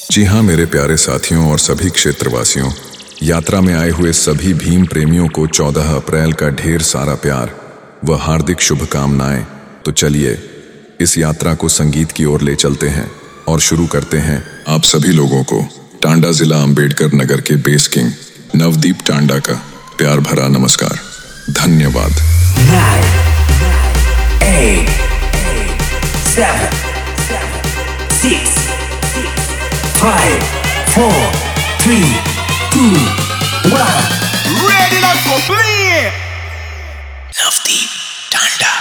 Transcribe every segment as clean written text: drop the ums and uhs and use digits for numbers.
जी हाँ मेरे प्यारे साथियों और सभी क्षेत्रवासियों, यात्रा में आए हुए सभी भीम प्रेमियों को 14 अप्रैल का ढेर सारा प्यार व हार्दिक शुभकामनाएं। तो चलिए इस यात्रा को संगीत की ओर ले चलते हैं और शुरू करते हैं। आप सभी लोगों को टांडा जिला अंबेडकर नगर के बेस किंग नवदीप टांडा का प्यार भरा नमस्कार। धन्यवाद। 9, 8, 7, 6, 5, 4, 3, 2, 1. Ready to go play! Navdeep Tanda.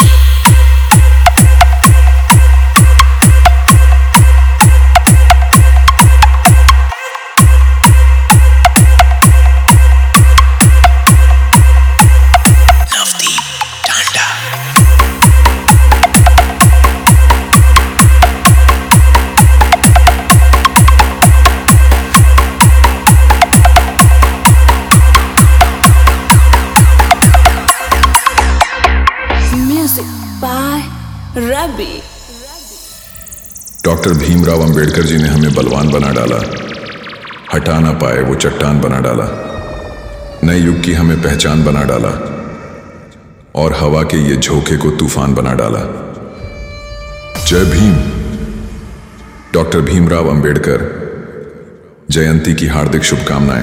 Ravi. Doctor Bhimrao Ambedkar ji ने हमें बलवान बना डाला, हटा ना पाए वो चट्टान बना डाला, नए युग की हमें पहचान बना डाला और हवा के ये झोंके को तूफान बना डाला। जय भीम। डॉक्टर भीमराव अंबेडकर जयंती की हार्दिक शुभकामनाएं।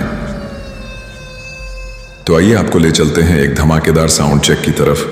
तो आइए आपको ले चलते हैं एक धमाकेदार साउंड चेक की तरफ।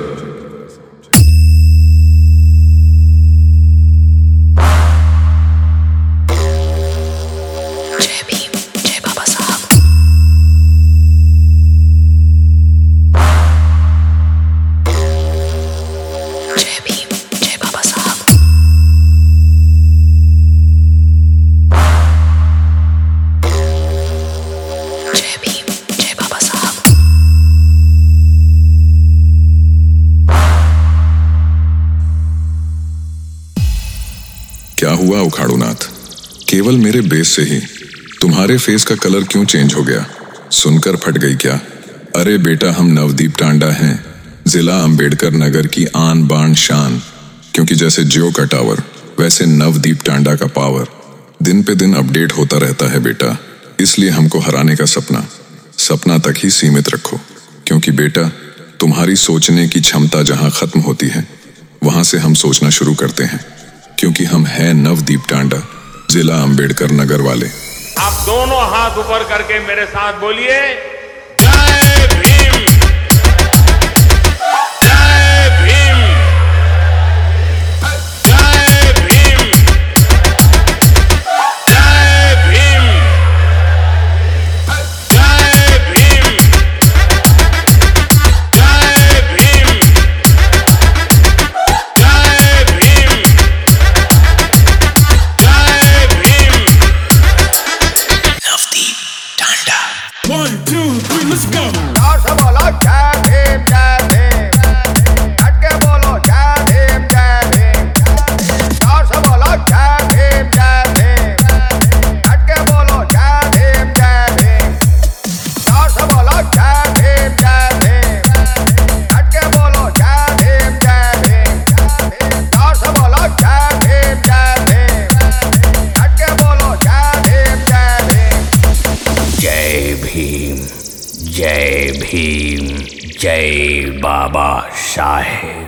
क्या हुआ उखाड़ूनाथ? केवल मेरे बेस से ही तुम्हारे फेस का कलर क्यों चेंज हो गया? सुनकर फट गई क्या? अरे बेटा, हम नवदीप टांडा हैं, जिला अंबेडकर नगर की आन बान शान। क्योंकि जैसे जियो का टावर वैसे नवदीप टांडा का पावर दिन पे दिन अपडेट होता रहता है बेटा। इसलिए हमको हराने का सपना तक ही सीमित रखो। क्योंकि बेटा, तुम्हारी सोचने की क्षमता जहां खत्म होती है वहां से हम सोचना शुरू करते हैं। क्योंकि हम हैं नवदीप टांडा, जिला अंबेडकर नगर वाले। आप दोनों हाथ ऊपर करके मेरे साथ बोलिए, जय भीम, जय भीम, जय भीम, जय भीम, जय भीम, जय भीम, जय भीम, जय Bhim. Navdeep Tanda. 1, 2, 3, let's go. जोर से बोलो जय भीम जय भीम, डट के बोलो जय भीम जय भीम, जोर से बोलो जय भीम जय भीम, डट के बोलो जय भीम जय भीम, जोर से बोलो जय भीम जय भीम, डट के बोलो जय भीम जय भीम, जोर से बोलो जय भीम जय भीम, डट के बोलो जय भीम जय भीम। जय भीम, जय भीम, जय बाबा साहेब।